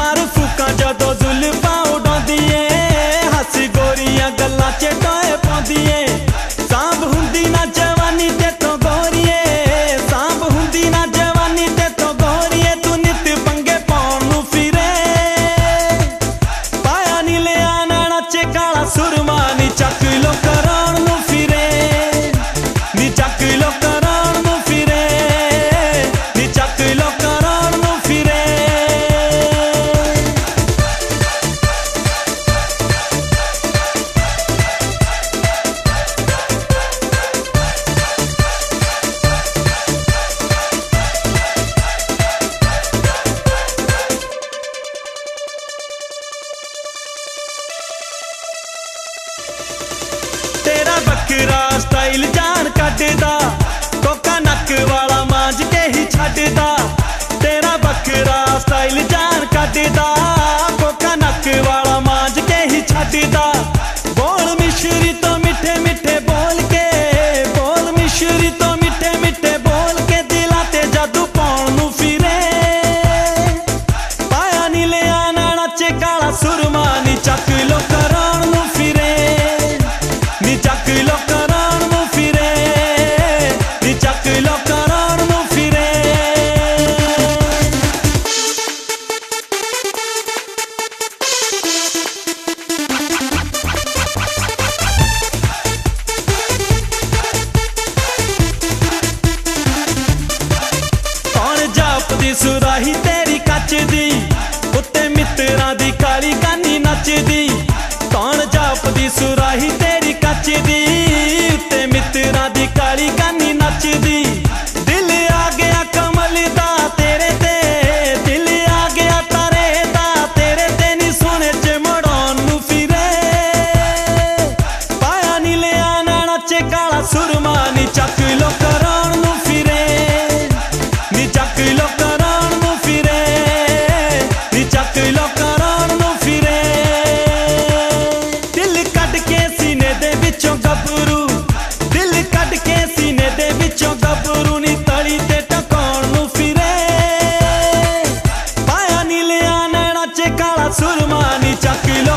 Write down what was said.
मार फूका जदों जुल्फां उड़ाउंदीए हसी गोरियां गल्लां च टोए पाउंदीए सांभ हुंदी ना जवानी ते तो गोरीए सांभ हुंदी ना जवानी ते तो गोरीए तू नित पंगे पाउण नूं फिरे पाया नी लिया नैणां च काला सुरमा नी चक लो कराउण नूं फिरे नी चक लो कराउण नूं फिरे नी चक लो कराउण नूं फिरे। तेरा बकरा स्टाइल जान कटदा कोका नक वाला मांझ के ही छड्डदा तेरा बकरा स्टाइल जान कटदा कोका नक वाला मांझ के ही छड्डदा बोल मिश्री तो मिठे मिठे बोल के बोल मिश्री तो मिठे मिठे बोल के दिलां ते जादू पाउण नूं फिरे पाया नी लिया नैणां च काला सुरमा नी चक लो कराउण नूं फिरे नी चक लो कराउण नूं फिरे नी चक लो कराउण नूं फिरे। कौन जापदी सुराही तेरी कच दी उत्ते मित्तरां दी काली कानी नचदी कौन जापदी सुराही तेरी कच दी उत्ते मित्तरां दी काली कानी नचदी दिल आ गया कमल दा तेरे ते दिल आ गया तारे दा तेरे ते नी सोने च मड़ाउण नूं फिरे पाया नी लिया नैणां च काला सुरमा नी चक लो कराउण नूं फिरे नी चक लो कराउण नूं फिरे नी चक लो कराउण नूं फिरे। दिल कट के सीने दे विचों गबरू दिल कट के सीने दे विचों गबरू नी तली ते टकाउण नूं फिरे पाया नी लिया नैणां च काला सुरमा नी चक लो